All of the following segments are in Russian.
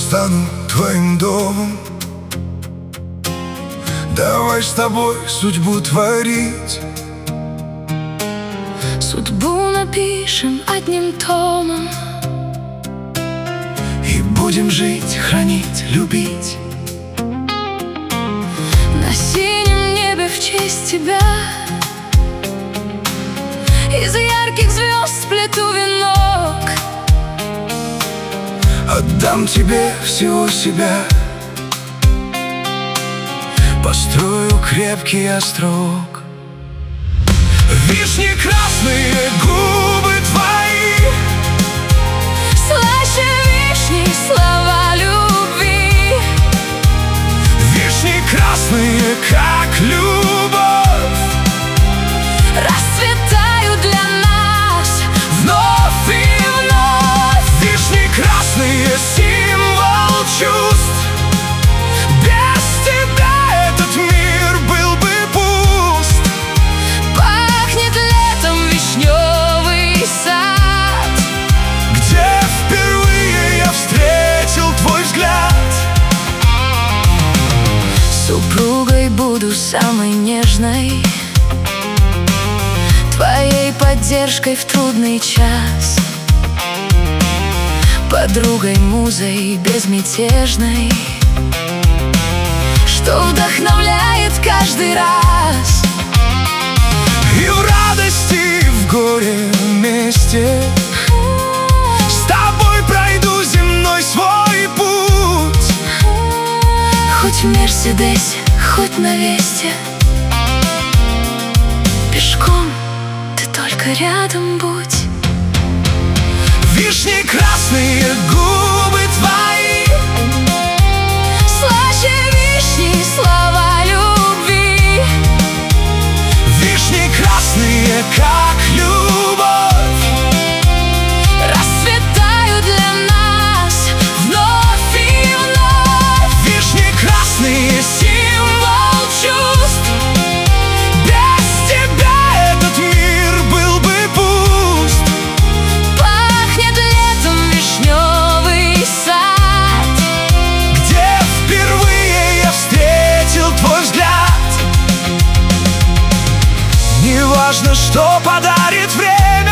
стану твоим домом. Давай с тобой судьбу творить. Судьбу напишем одним томом И будем жить, хранить, любить. на синем небе в честь тебя. Из ярких звезд сплету венок. Отдам тебе всего себя. Построю крепкий острог. Вишни красные губы твои, Слаще вишни слова любви. вишни красные, как любовь, Расцветают для нас вновь и вновь. Вишни красные, символ чувств. Без тебя этот мир был бы пуст. Пахнет летом вишневый сад, Где впервые я встретил твой взгляд. супругой буду самой нежной, твоей поддержкой в трудный час, подругой, музой безмятежной, что вдохновляет каждый раз. И в радости, и в горе вместе с тобой пройду земной свой путь. Хоть в Мерседесе, хоть на Весте, пешком ты только рядом будь. Вишни красные губы твои, Слаще вишни слова любви. вишни красные, как любовь, Расцветают для нас вновь и вновь. вишни красные, символ чувств. Без тебя этот мир был бы пуст. Пахнет летом вишневый сад, Где впервые я встретил твой взгляд. Неважно, что подарит время,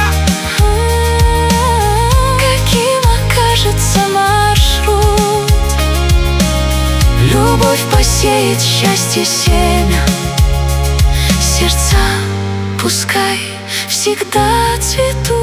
каким окажется маршрут. Любовь посеет счастье семя, сердца пускай всегда цветут.